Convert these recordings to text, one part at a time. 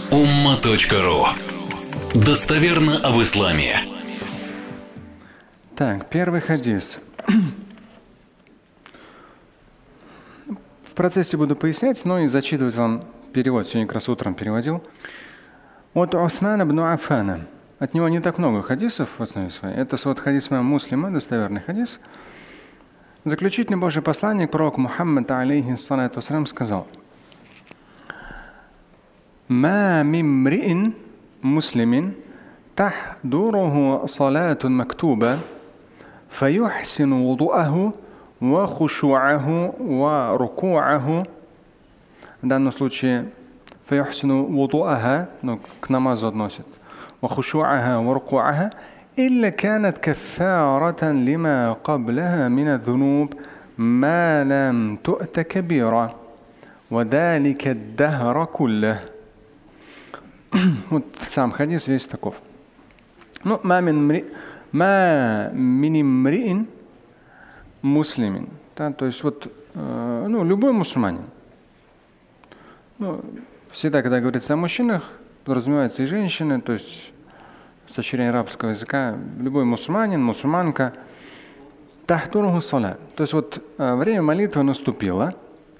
umma.ru. Достоверно об исламе. Так, первый хадис. В процессе буду пояснять, но и зачитывать вам перевод. Сегодня как раз утром переводил. От Усмана ибн Аффана. От него не так много хадисов в основе своей. Это вот хадис имама Муслима, достоверный хадис. Заключительный Божий посланник, пророк Мухаммад, алейхиссалату вассалям, сказал: «Ма мин мриин муслимин тахдуруху салатун мактуба, фаюхсину вудуаху ва хушуаху ва рукуаху». В данном случае фаюхсину вудуаха, к намазу относит, ва хушуаха ва рукуаха, إلا كانت كفارة لما قبلها من الذنوب ما لم تؤت كبيرة وذلك الدهر كله. Вот сам хадис весь таков. Ну, ма мин имриин муслимин. То есть вот, любой мусульманин. Всегда, когда говорится о мужчинах, подразумевается и женщины, то есть с точки зрения арабского языка, любой мусульманин, мусульманка, тахтуруху саля. То есть вот время молитвы наступило,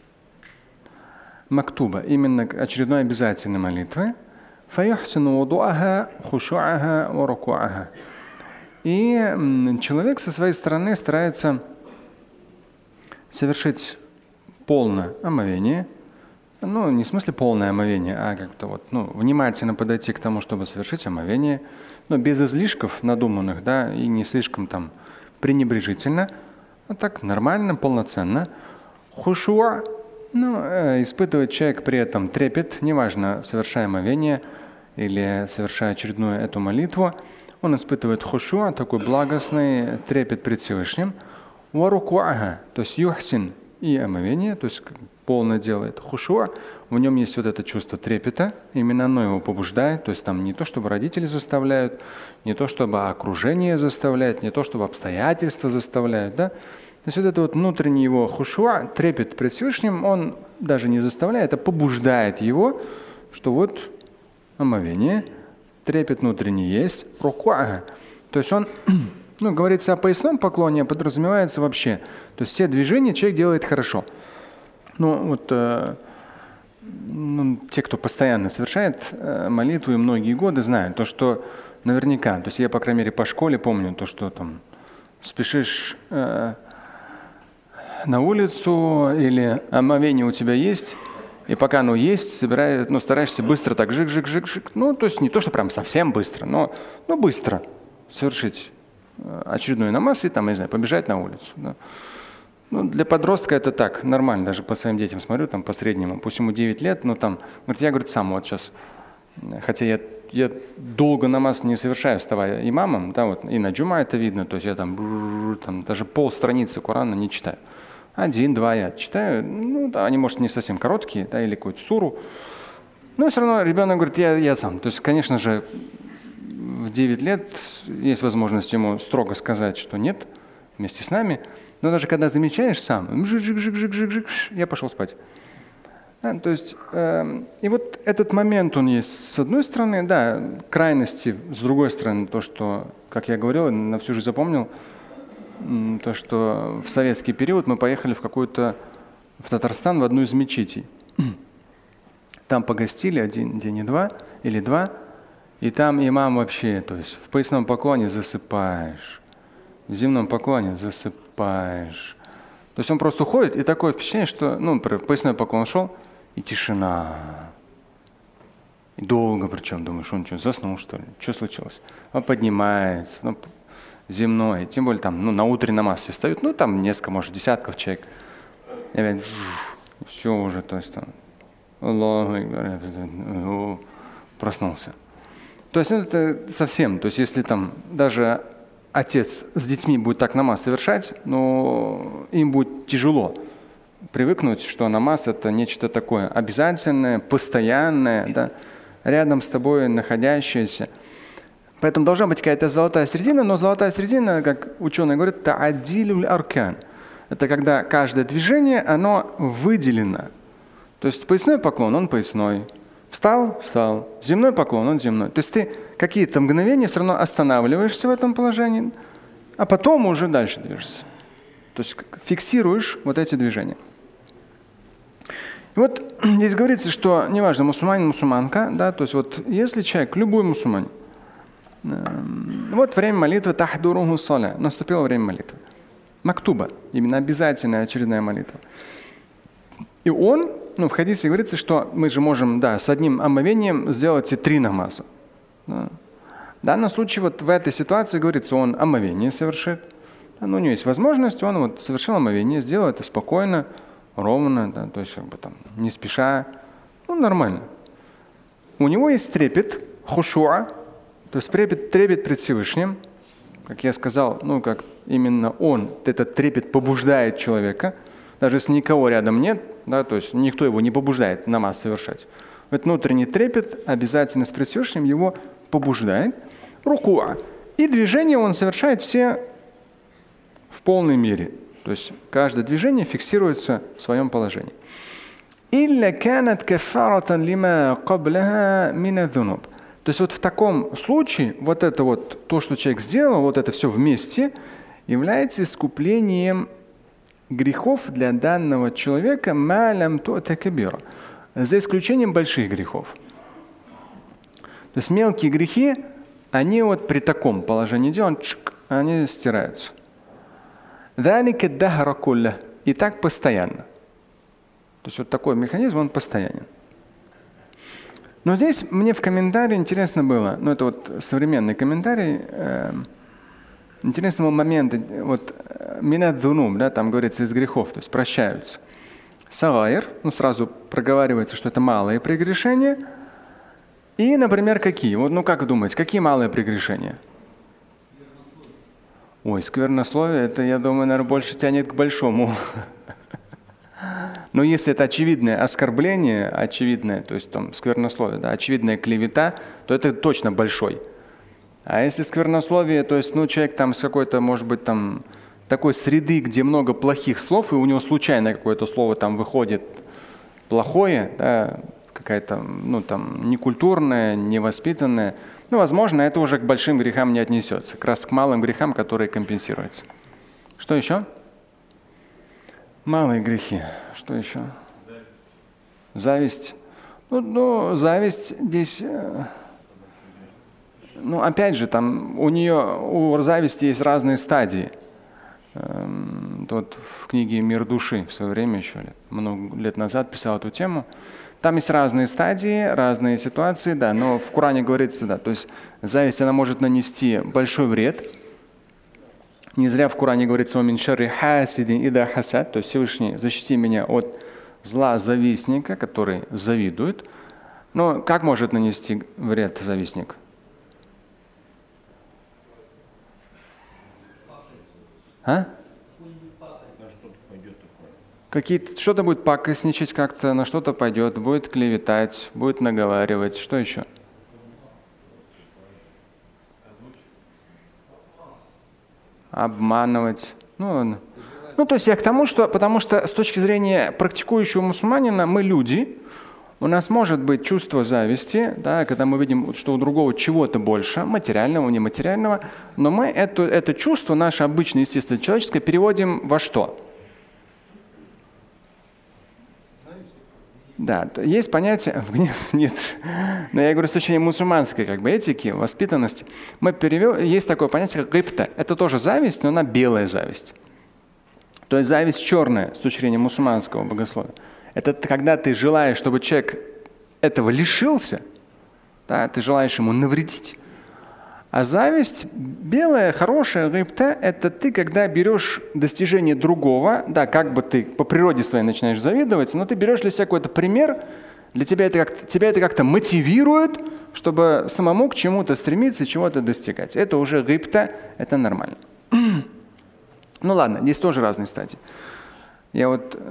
мактуба, именно очередной обязательной молитвы, фаюхсину вудуаха, хушуаха, ва рукуаха. И человек со своей стороны старается совершить полное омовение, не в смысле полное омовение, а как-то внимательно подойти к тому, чтобы совершить омовение, но без излишков надуманных, и не слишком пренебрежительно, а так нормально, полноценно. Хушуа, испытывает человек при этом трепет, неважно, совершая омовение или совершая очередную эту молитву, он испытывает хушуа, такой благостный трепет пред Всевышним. Варукуаха, то есть юхсин и омовение, то есть полное делает хушуа, в нем есть вот это чувство трепета, именно оно его побуждает, то есть там не то, чтобы родители заставляют, не то, чтобы окружение заставляет, не то, чтобы обстоятельства заставляют, То есть вот это внутренний его хушуа, трепет пред Всевышним, он даже не заставляет, а побуждает его, что омовение, трепет внутренний есть, рукуага. То есть он, говорится о поясном поклоне, подразумевается вообще, то есть все движения человек делает хорошо. Те, кто постоянно совершает молитву и многие годы, знают то, что наверняка, то есть я, по крайней мере, по школе помню то, что спешишь на улицу или омовение у тебя есть, и пока оно есть, стараешься быстро так жик-жик-жик-жик, то есть не то, что прям совсем быстро, но быстро совершить очередной намаз и побежать на улицу. Для подростка это так, нормально, даже по своим детям смотрю, по среднему, пусть ему 9 лет, я, сам сейчас, хотя я долго намаз не совершаю, вставая имамом, и на джума это видно, то есть я даже полстраницы Корана не читаю. 1-2 я читаю, они, может, не совсем короткие, или какую-то суру, но все равно ребенок говорит, я сам. То есть, конечно же, в 9 лет есть возможность ему строго сказать, что нет, вместе с нами. Но даже когда замечаешь сам, я пошел спать. То есть, и вот этот момент, он есть с одной стороны, крайности, с другой стороны, то, что, как я говорил, на всю жизнь запомнил, то, что в советский период мы поехали в Татарстан в одну из мечетей. Там погостили 1 день или два, и там имам вообще, то есть в поясном поклоне засыпаешь, в земном поклоне засыпаешь. То есть он просто уходит, и такое впечатление, что, поясной поклон шел, и тишина. И долго причем, думаешь, он что, заснул, что ли? Что случилось? Он поднимается, земной, тем более на утренний намаз все встают, несколько, может, десятков человек. И опять все уже, то есть Аллаху проснулся. То есть это совсем, то есть если даже отец с детьми будет так намаз совершать, но им будет тяжело привыкнуть, что намаз это нечто такое обязательное, постоянное, рядом с тобой находящееся. Поэтому должна быть какая-то золотая середина, но золотая середина, как ученые говорят, та'адилюль аркан. Это когда каждое движение, оно выделено. То есть поясной поклон, он поясной. Встал, встал. Земной поклон, он земной. То есть ты какие-то мгновения все равно останавливаешься в этом положении, а потом уже дальше движешься. То есть фиксируешь вот эти движения. И вот здесь говорится, что неважно, мусульманин, мусульманка, да, то есть вот если человек, любой мусульманин, вот время молитвы тахдуруху саля, наступило время молитвы. Мактуба, именно обязательная очередная молитва. И он, в хадисе говорится, что мы же можем, да, с одним омовением сделать и 3 намаза. Да. В данном случае вот в этой ситуации говорится, он омовение совершит. Да, но у него есть возможность, он вот совершил омовение, сделал это спокойно, ровно, да, то есть как бы там не спеша, нормально. У него есть трепет, хушуа, то есть трепет пред Всевышним, как я сказал, как именно он, этот трепет побуждает человека, даже если никого рядом нет, да, то есть никто его не побуждает намаз совершать. Этот внутренний трепет, обязательность пред Всевышним его побуждает. Рукуа. И движение он совершает все в полной мере. То есть каждое движение фиксируется в своем положении. «Илля канат кафаратан лима кабляха мина дзунуб». То есть вот в таком случае вот это вот, то, что человек сделал, вот это все вместе, является искуплением грехов для данного человека малям то кабира, за исключением больших грехов. То есть мелкие грехи, они вот при таком положении дела, они стираются. И так постоянно. То есть вот такой механизм, он постоянен. Но здесь мне в комментарии интересно было, это вот современный комментарий, интересного момента, вот минат дзунуб, да, там говорится из грехов, то есть прощаются. Сагайр, сразу проговаривается, что это малые прегрешения. И, например, какие? Вот, как думаете, какие малые прегрешения? Ой, сквернословие, это, я думаю, наверное, больше тянет к большому. Но если это очевидное оскорбление, очевидное, то есть там сквернословие, да, очевидная клевета, то это точно большой. А если сквернословие, то есть, человек там с какой-то, может быть, там такой среды, где много плохих слов, и у него случайно какое-то слово там выходит плохое, да, какая-то, там, некультурная, невоспитанная, возможно, это уже к большим грехам не отнесется, как раз к малым грехам, которые компенсируются. Что еще? Малые грехи. Что еще? Зависть. Зависть здесь, опять же, там у зависти есть разные стадии. Тут в книге «Мир души» в свое время еще много лет назад писал эту тему. Там есть разные стадии, разные ситуации, да, но в Коране говорится, да, то есть зависть, она может нанести большой вред. Не зря в Коране говорится «Мин шарри хасидин ида хасад», то есть Всевышний, защити меня от зла завистника, который завидует. Но как может нанести вред завистник? Что-то будет пакостничать как-то, на что-то пойдет, будет клеветать, будет наговаривать. Что еще? Обманывать. То есть я к тому, что, потому что с точки зрения практикующего мусульманина мы люди, у нас может быть чувство зависти, да, когда мы видим, что у другого чего-то больше, материального, нематериального, но мы это чувство, наше обычное, естественно, человеческое, переводим во что? Да, есть понятие, нет, но я говорю с точки зрения мусульманской этики, воспитанности. Есть такое понятие, как гибта. Это тоже зависть, но она белая зависть. То есть зависть черная с точки зрения мусульманского богословия. Это когда ты желаешь, чтобы человек этого лишился, да, ты желаешь ему навредить. А зависть белая, хорошая, гибта, это ты, когда берешь достижение другого, да, как бы ты по природе своей начинаешь завидовать, но ты берешь для себя какой-то пример, для тебя это как-то мотивирует, чтобы самому к чему-то стремиться, чего-то достигать. Это уже гибта, это нормально. Ладно, здесь тоже разные стадии. Я вот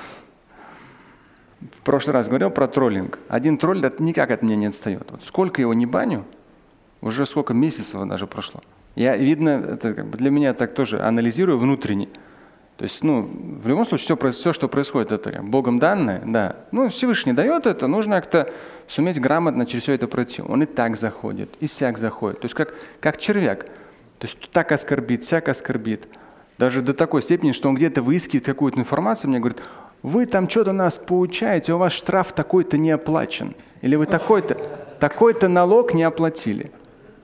в прошлый раз говорил про троллинг. Один тролль никак от меня не отстает. Вот сколько его не баню, уже сколько месяцев даже прошло. Видно, это для меня так тоже анализирую внутренне. То То есть, в любом случае, все, что происходит, это Богом данное, да. Всевышний дает это, нужно как-то суметь грамотно через все это пройти. Он и так заходит, и сяк заходит. То есть, как червяк. То есть, так оскорбит, сяк оскорбит. Даже до такой степени, что он где-то выискивает какую-то информацию, мне говорит: вы там что-то нас поучаете, у вас штраф такой-то не оплачен. Или вы такой-то налог не оплатили.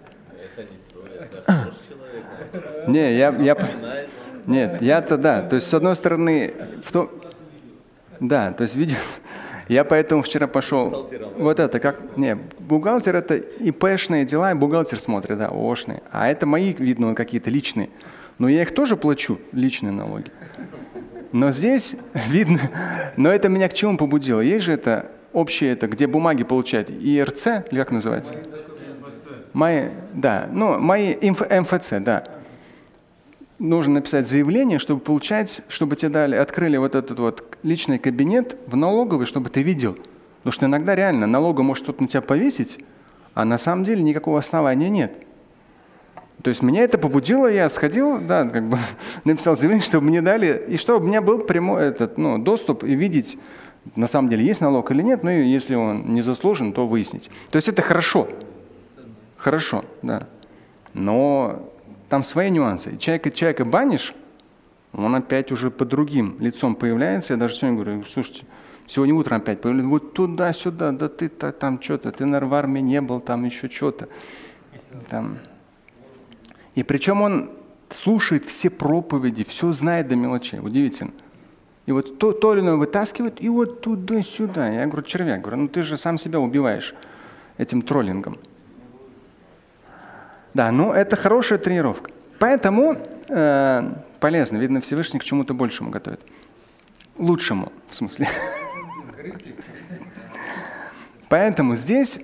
Нет, я-то да. То есть, с одной стороны, да, то есть, видишь, я поэтому вчера пошел. Вот это бухгалтер это ИПшные дела, и бухгалтер смотрит, да, ООшные. А это мои, видно, какие-то личные. Но я их тоже плачу, личные налоги. Но здесь видно, но это меня к чему побудило? Есть же это общее, где бумаги получают, ИРЦ, или как называется? Мои МФЦ, да. Нужно написать заявление, чтобы получать, чтобы тебе открыли вот этот личный кабинет в налоговой, чтобы ты видел. Потому что иногда реально налога может кто-то на тебя повесить, а на самом деле никакого основания нет. То есть меня это побудило, я сходил, да, написал заявление, чтобы мне дали, и чтобы у меня был прямой доступ и видеть, на самом деле есть налог или нет, и если он не заслужен, то выяснить. То есть это хорошо. Хорошо, да. Но там свои нюансы. Человека банишь, он опять уже под другим лицом появляется. Я даже сегодня говорю: слушайте, сегодня утром опять появляется, вот туда-сюда, да ты там что-то, ты, наверное, в армии не был, там еще что-то. И причем он слушает все проповеди, все знает до мелочей. Удивительно. И вот то или иное вытаскивает, и вот туда-сюда. Я говорю: червяк, ты же сам себя убиваешь этим троллингом. Да, это хорошая тренировка. Поэтому полезно. Видно, Всевышний к чему-то большему готовит. Лучшему, в смысле. Поэтому здесь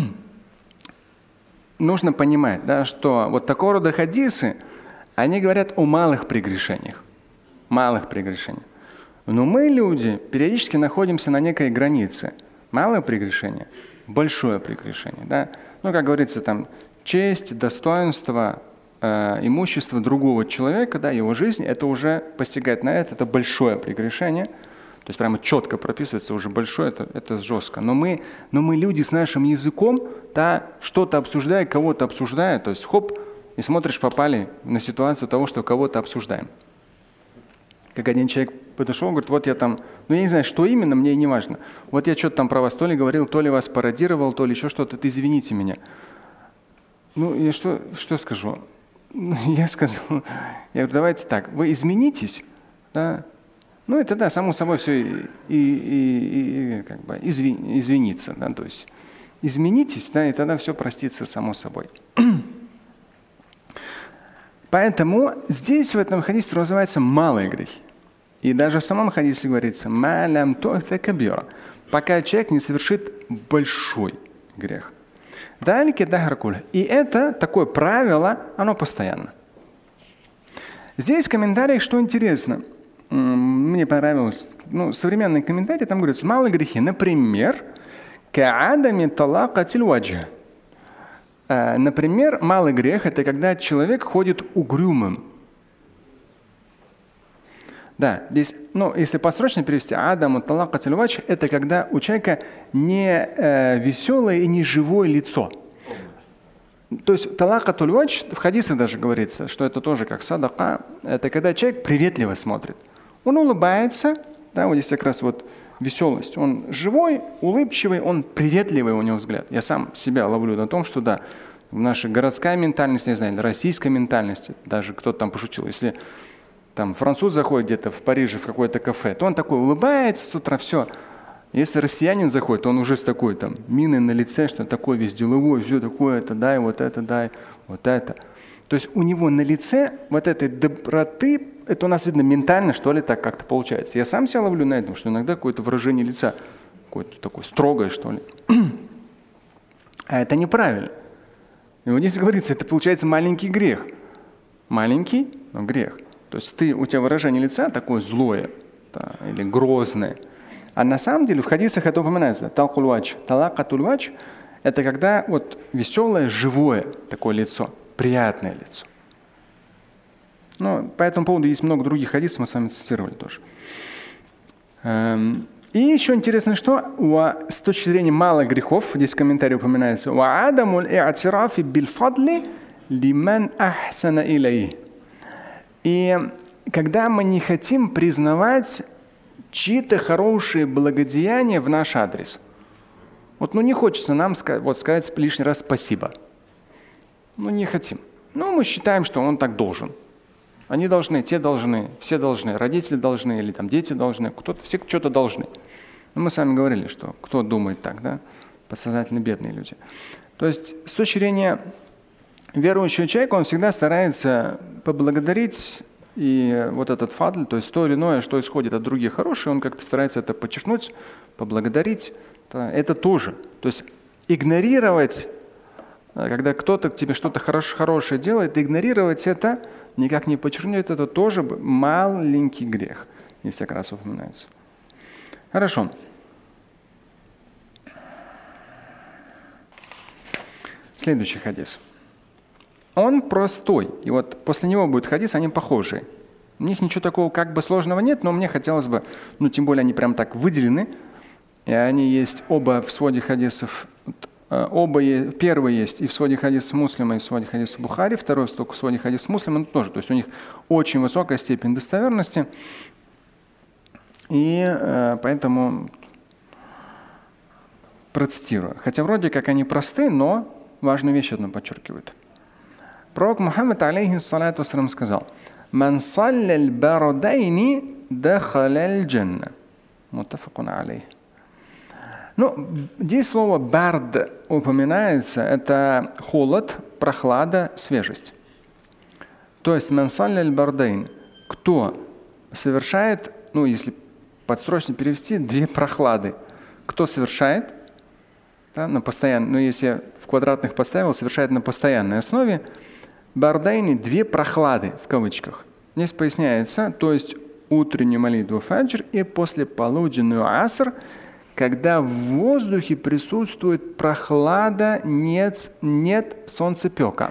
нужно понимать, да, что вот такого рода хадисы, они говорят о малых прегрешениях. Малых прегрешениях. Но мы, люди, периодически находимся на некой границе. Малое прегрешение, большое прегрешение. Да? Как говорится, честь, достоинство, имущество другого человека, да, его жизнь, это уже постигает на это большое прегрешение. То есть прямо четко прописывается уже большое, это жестко. Но мы люди с нашим языком, да, что-то обсуждая, кого-то обсуждая, то есть хоп, и смотришь, попали на ситуацию того, что кого-то обсуждаем. Как один человек подошел, говорит: вот я там, я не знаю, что именно, мне не важно. Вот я что-то там про вас то ли говорил, то ли вас пародировал, то ли еще что-то, извините меня. Я что скажу? Я сказал, я говорю: давайте так, вы изменитесь, да? Это да, само собой все извиниться, да, то есть изменитесь, да, и тогда все простится само собой. Поэтому здесь в этом хадисе называется малые грехи. И даже в самом хадисе говорится: «Малям ту'та кабира», пока человек не совершит большой грех. И это такое правило, оно постоянно. Здесь в комментариях, что интересно, мне понравилось, современные комментарии, там говорится: малые грехи, например, ка'адами талакатиль ваджа. Например, малый грех – это когда человек ходит угрюмым. Да, если посрочно перевести, адаму талакатиль ваджа – это когда у человека не веселое и не живое лицо. То есть талакатуль вадж, в хадисах даже говорится, что это тоже как садака, это когда человек приветливо смотрит. Он улыбается, да, вот здесь как раз веселость. Он живой, улыбчивый, он приветливый, у него взгляд. Я сам себя ловлю на том, что да, в нашей городской ментальности, не знаю, российской ментальности, даже кто-то там пошутил, если там француз заходит где-то в Париже в какое-то кафе, то он такой улыбается с утра, все. Если россиянин заходит, то он уже с такой миной на лице, что такой весь деловой, все такое, это дай, вот это дай, вот это. То есть у него на лице вот этой доброты, это у нас видно ментально, что ли, так как-то получается. Я сам себя ловлю на этом, что иногда какое-то выражение лица, какое-то такое строгое, что ли. А это неправильно. И вот здесь говорится, это получается маленький грех. Маленький, но грех. То есть у тебя выражение лица такое злое, да, или грозное. А на самом деле в хадисах это упоминается. Талакатуль вадж – это когда веселое, живое такое лицо, приятное лицо. Ну, по этому поводу есть много других хадисов, мы с вами цитировали тоже. И еще интересно, что с точки зрения малых грехов, здесь в комментарии упоминается, и когда мы не хотим признавать чьи-то хорошие благодеяния в наш адрес. Вот, не хочется нам сказать лишний раз спасибо. Не хотим. Мы считаем, что он так должен. Они должны, те должны, все должны, родители должны или дети должны, все что-то должны. Мы с вами говорили, что кто думает так, да? Подсознательно бедные люди. То есть с точки зрения верующего человека, он всегда старается поблагодарить и вот этот фадль, то есть то или иное, что исходит от других хороших, он как-то старается это подчеркнуть, поблагодарить. Это тоже. То есть игнорировать, когда кто-то к тебе что-то хорошее делает, игнорировать это, никак не подчеркнуть, это тоже маленький грех, если как раз упоминается. Хорошо. Следующий хадис. Он простой. И вот после него будет хадис, они похожие. У них ничего такого сложного нет, но мне хотелось бы, тем более они прям так выделены, и они есть оба в своде хадисов, первый есть и в своде хадисов Муслима, и в своде хадисов Бухари, второй только в своде хадисов Муслима тоже. То есть у них очень высокая степень достоверности, и поэтому процитирую. Хотя вроде как они просты, но важную вещь одну подчеркивают. Пророк Мухаммад, алейхиссалату вассалям, сказал: «Ман салляль барадайни дахаляль джанна». Муттафакун алейх. Здесь слово «бард» упоминается, это холод, прохлада, свежесть. То есть «ман салляль бардайн», кто совершает, если подстрочно перевести, две прохлады. Кто совершает, на постоянно, если в квадратных поставил, совершает на постоянной основе, бардайни, две прохлады, в кавычках. Здесь поясняется, то есть утреннюю молитву фаджр и послеполуденную аср, когда в воздухе присутствует прохлада, нет солнцепека.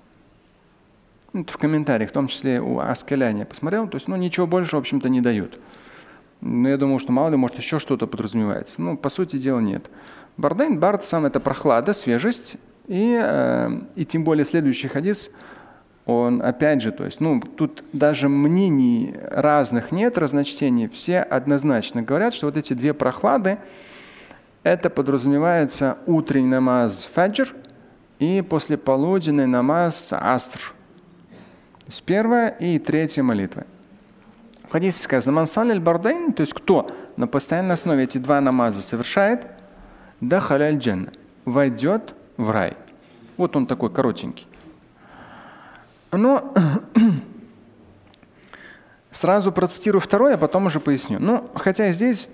В комментариях, в том числе у Аскаляни, я посмотрел, то есть ничего больше, в общем-то, не дают. Но я думал, что мало ли, может, еще что-то подразумевается. По сути дела, нет. Бардайн, бард сам это прохлада, свежесть, и тем более следующий хадис, он опять же, то есть, тут даже мнений разных нет, разночтений, все однозначно говорят, что вот эти две прохлады, это подразумевается утренний намаз фаджр и послеполуденный намаз аср. То есть первая и третья молитва. В хадисе сказано: «Ман салляль бардайн», то есть кто на постоянной основе эти два намаза совершает, дахаляль джанна, войдет в рай. Вот он такой коротенький. Но сразу процитирую второй, а потом уже поясню. Хотя здесь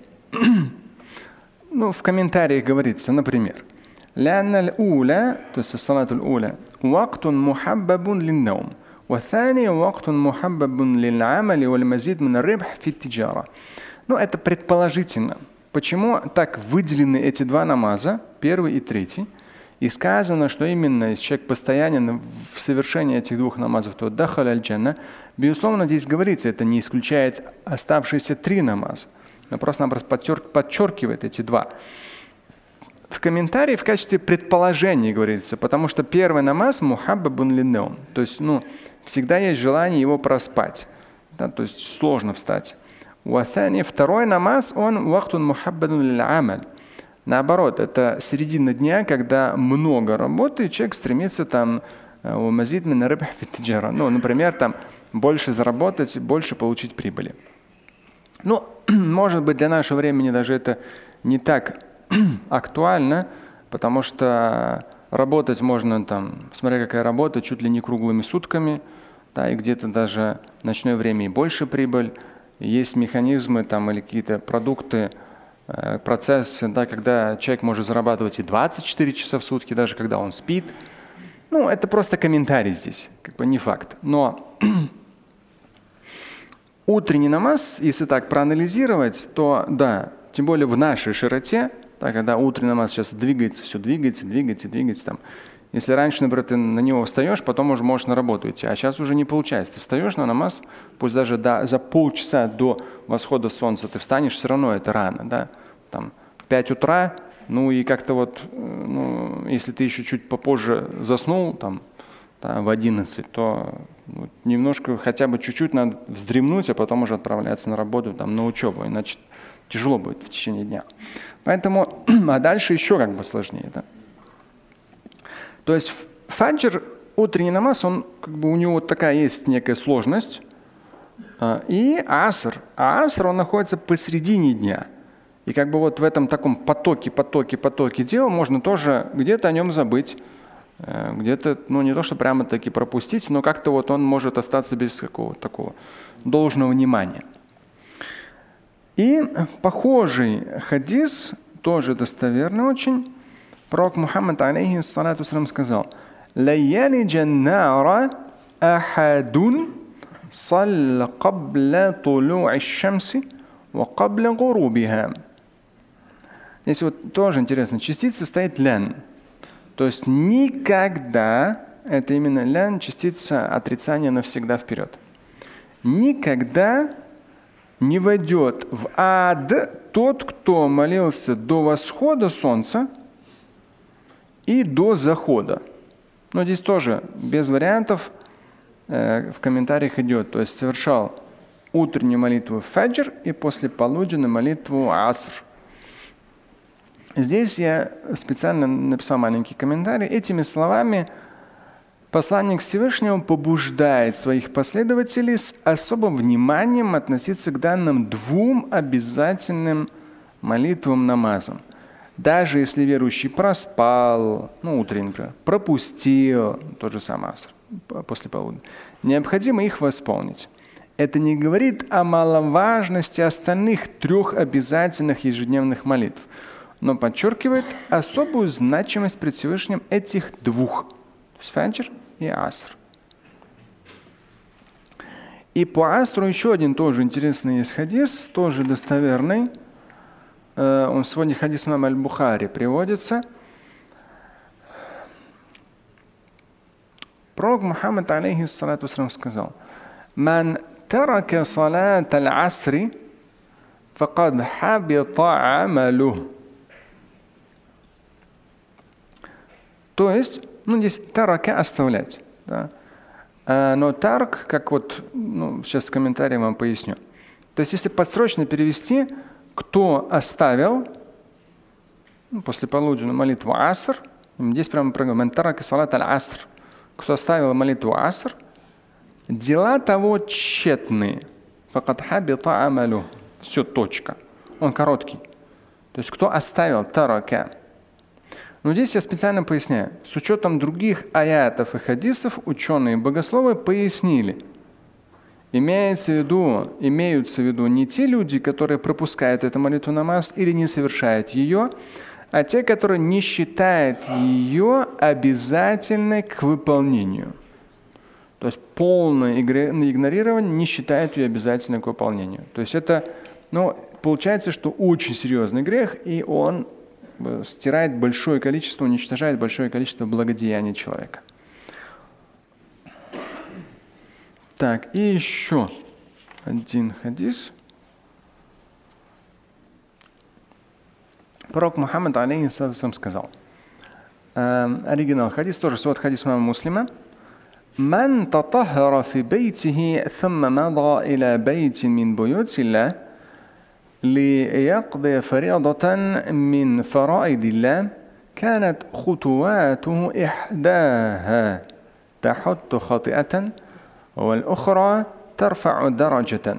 в комментариях говорится, например, «Лянналь уля», то есть салатуль уля, «вактун мухаббабун линнаум, ваthani вактун мухаббабун лил'амали валь мазид мин рибх фи тиджара». Это предположительно. Почему так выделены эти два намаза, первый и третий? И сказано, что именно если человек постоянен в совершении этих двух намазов, то дахаль аль-джанна. Безусловно, здесь говорится, это не исключает оставшиеся три намаза. Но просто-напросто подчеркивает эти два. В комментарии в качестве предположения говорится, потому что первый намаз мухаббабун линнаум, то есть всегда есть желание его проспать, да, то есть сложно встать. Второй намаз, он вахтун мухаббабун лил'амаль. Наоборот, это середина дня, когда много работы, и человек стремится мазид мин рибх фи тиджара. Например, больше заработать, больше получить прибыли. Может быть, для нашего времени даже это не так актуально, потому что работать можно смотря какая работа, чуть ли не круглыми сутками, да, и где-то даже в ночное время и больше прибыль. Есть механизмы или какие-то продукты, процесс, да, когда человек может зарабатывать и 24 часа в сутки, даже когда он спит. Это просто комментарий здесь, не факт. Но утренний намаз, если так проанализировать, то да, тем более в нашей широте, Так, когда утренний намаз сейчас двигается, все двигается. Там. Если раньше, например, ты на него встаешь, потом уже можешь на работу идти. А сейчас уже не получается. Ты встаешь на намаз, пусть даже за полчаса до восхода солнца ты встанешь, все равно это рано. Да? Там, 5 утра, и как-то если ты еще чуть попозже заснул, там, да, в 11, то немножко, хотя бы чуть-чуть надо вздремнуть, а потом уже отправляться на работу, там, на учебу. Иначе тяжело будет в течение дня. Поэтому, а дальше еще как бы сложнее. Да? То есть фаджр, утренний намаз, он как бы у него вот такая есть некая сложность. И аср. А аср, он находится посередине дня. И как бы вот в этом таком потоке дел можно тоже где-то о нем забыть, где-то, не то что прямо таки пропустить, но как-то вот он может остаться без какого-то такого должного внимания. И похожий хадис, тоже достоверный очень, пророк Мухаммад, алейхиссалату вассалям, сказал: «Ла ялиджа нара ахадун салла кабля тулу'и шамси ва кабля гурубиха». Здесь вот тоже интересно, частица стоит лян. То есть никогда, это именно лян, частица отрицания навсегда вперед. Никогда не войдет в ад тот, кто молился до восхода солнца и до захода. Но здесь тоже без вариантов в комментариях идет. То есть совершал утреннюю молитву фаджр и после полуденную молитву аср. Здесь я специально написал маленький комментарий. Этими словами посланник Всевышнего побуждает своих последователей с особым вниманием относиться к данным двум обязательным молитвам намазам. Даже если верующий проспал, утренний, например, пропустил, тот же самый аср, после полудня, необходимо их восполнить. Это не говорит о маловажности остальных 3 обязательных ежедневных молитв, но подчеркивает особую значимость пред Всевышним этих 2, то есть фаджр и аср. И по асру еще один тоже интересный есть хадис, тоже достоверный. Он сегодня хадис имама аль-Бухари приводится. Пророк Мухаммад, алейхиссалату вассалям, сказал: «Ман тарака салат аль-асри, факад хабита амалух». То есть, здесь тарака оставлять. Да? Но тарк, как вот, сейчас в комментарии вам поясню. То есть, если подстрочно перевести, кто оставил после полуденную молитву аср, здесь прямо проговорим, тарака салат аль-аср, кто оставил молитву аср, дела того тщетные. Факад хабита амалух. Все, точка. Он короткий. То есть, кто оставил тарака. Но здесь я специально поясняю. С учетом других аятов и хадисов ученые и богословы пояснили. Имеются в виду не те люди, которые пропускают эту молитву намаз или не совершают ее, а те, которые не считают ее обязательной к выполнению. То есть полное игнорирование не считает ее обязательной к выполнению. То есть это, получается, что очень серьезный грех, и он стирает большое количество, уничтожает большое количество благодеяний человека. Так, и еще один хадис. Пророк Мухаммад, алейхиссалям, сказал, оригинал хадис, тоже свод хадис имама Муслима: «Ман татахара фи бейтихи, thumma мада иля бейтин мин буютилlah, ليقضي فريضة من فرائض الله كانت خطواته إحداها تحط خطيئة والأخرى ترفع درجة».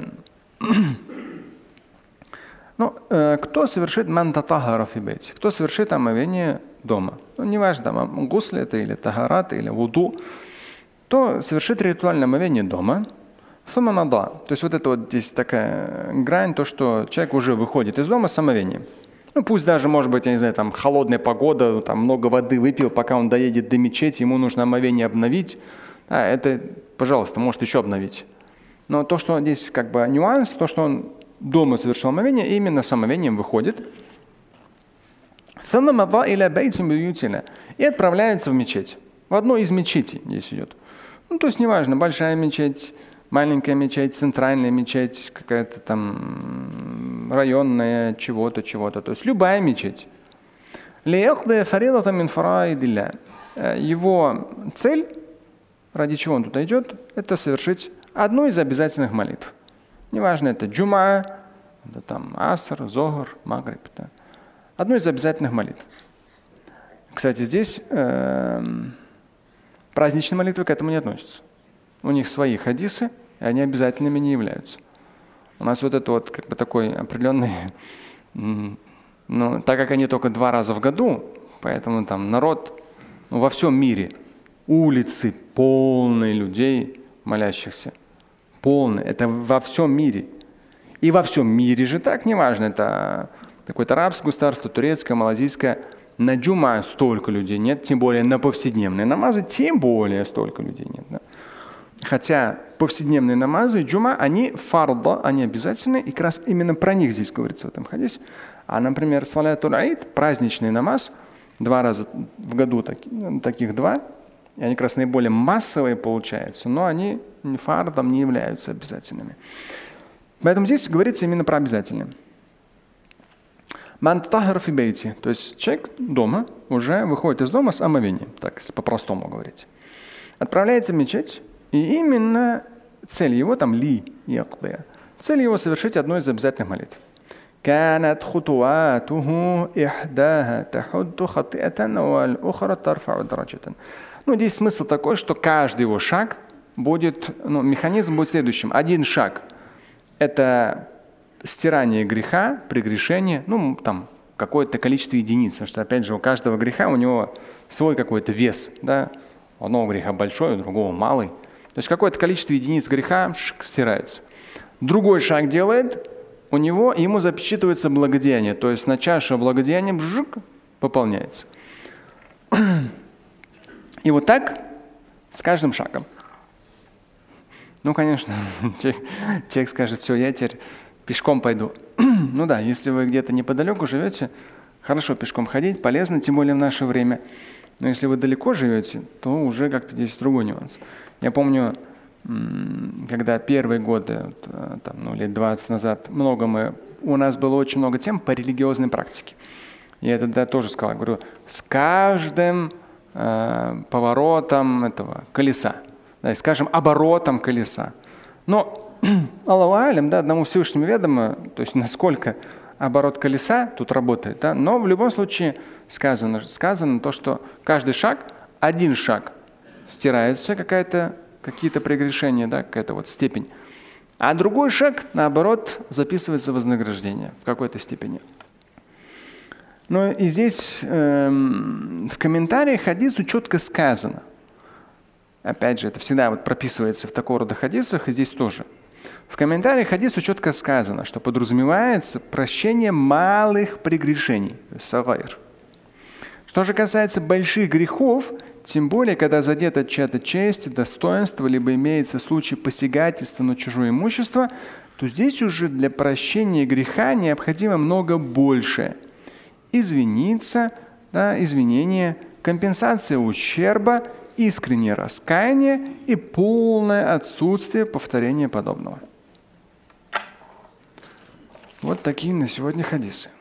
Кто совершит ман татахара фи бейти, кто совершит омовение дома, неважно, там гусль это или тахарат, или вуду, то совершит ритуальное омовение дома. То есть вот это вот здесь такая грань, то, что человек уже выходит из дома с омовением. Пусть даже, может быть, я не знаю, там холодная погода, там много воды выпил, пока он доедет до мечети, ему нужно омовение обновить. Это, пожалуйста, может еще обновить. Но то, что здесь как бы нюанс, то, что он дома совершил омовение, именно с омовением выходит. И отправляется в мечеть. В одну из мечетей здесь идет. Ну, то есть неважно, большая мечеть, маленькая мечеть, центральная мечеть, какая-то там районная, чего-то. То есть любая мечеть. Его цель, ради чего он туда идет, это совершить одну из обязательных молитв. Неважно, это джума, это там аср, зохр, магриб. Да. Одну из обязательных молитв. Кстати, здесь праздничные молитвы к этому не относятся. У них свои хадисы, и они обязательными не являются. У нас вот это вот как бы такой определенный, так как они только 2 раза в году, поэтому там народ во всем мире, улицы полные людей молящихся, полные, это во всем мире. И во всем мире же так, неважно, это какое-то арабское государство, турецкое, малазийское, на джума столько людей нет, тем более на повседневные намазы, тем более столько людей нет. Да? Хотя повседневные намазы, джума, они фарда, они обязательны, и как раз именно про них здесь говорится в этом хадисе. А, например, салятуль аид, праздничный намаз, 2 раза в году, таких 2, и они как раз наиболее массовые получаются, но они фардом не являются обязательными. Поэтому здесь говорится именно про обязательные. Ман татахара фи бейти, то есть человек дома уже выходит из дома с омовением, так по-простому говорить. Отправляется в мечеть, и именно цель его там цель его совершить одну из обязательных молитв. كانت خطواته إحداها تحد خطيئة والأخرى ترفع درجة. Здесь смысл такой, что каждый его шаг будет, механизм будет следующим. Один шаг – это стирание греха, прегрешение, там какое-то количество единиц, потому что, опять же, у каждого греха у него свой какой-то вес, да? У одного греха большой, у другого малый. То есть какое-то количество единиц греха стирается. Другой шаг делает, ему запечатывается благодеяние, то есть на чашу благодеяния пополняется. И вот так с каждым шагом. Конечно, человек скажет, все, я теперь пешком пойду. Да, если вы где-то неподалеку живете, хорошо пешком ходить, полезно, тем более в наше время. Но если вы далеко живете, то уже как-то здесь другой нюанс. Я помню, когда первые годы, лет 20 назад, у нас было очень много тем по религиозной практике. Я это тоже сказал, говорю, с каждым поворотом этого колеса, да, скажем, оборотом колеса. Но Аллаху алям, да, одному Всевышнему ведомо, то есть насколько оборот колеса тут работает, да, но в любом случае сказано то, что каждый шаг, один шаг стирается какие-то прегрешения, да, какая-то вот степень. А другой шаг, наоборот, записывается вознаграждение в какой-то степени. И здесь в комментариях хадису четко сказано. Опять же, это всегда прописывается в такого рода хадисах, и здесь тоже. В комментариях хадису четко сказано, что подразумевается прощение малых прегрешений, сагайр. Что же касается больших грехов, тем более, когда задета чья-то честь, достоинство, либо имеется случай посягательства на чужое имущество, то здесь уже для прощения греха необходимо много большее. Извиниться, да, извинение, компенсация ущерба, искреннее раскаяние и полное отсутствие повторения подобного. Вот такие на сегодня хадисы.